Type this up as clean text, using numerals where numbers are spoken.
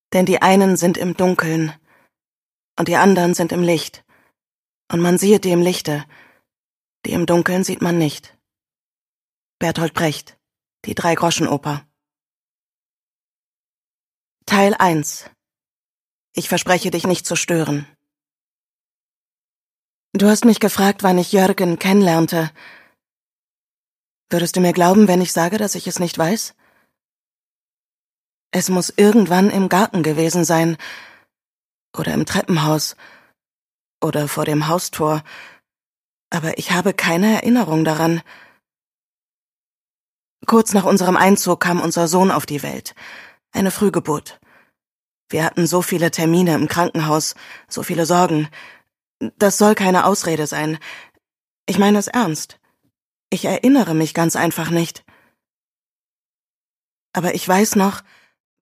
Denn die einen sind im Dunkeln und die anderen sind im Licht. Und man sieht die im Lichte, die im Dunkeln sieht man nicht. Bertolt Brecht, die Dreigroschenoper. Teil 1. Ich verspreche dich nicht zu stören. Du hast mich gefragt, wann ich Jürgen kennenlernte. Würdest du mir glauben, wenn ich sage, dass ich es nicht weiß? Es muss irgendwann im Garten gewesen sein, oder im Treppenhaus, oder vor dem Haustor, aber ich habe keine Erinnerung daran. Kurz nach unserem Einzug kam unser Sohn auf die Welt, eine Frühgeburt. Wir hatten so viele Termine im Krankenhaus, so viele Sorgen. Das soll keine Ausrede sein. Ich meine es ernst. Ich erinnere mich ganz einfach nicht. Aber ich weiß noch,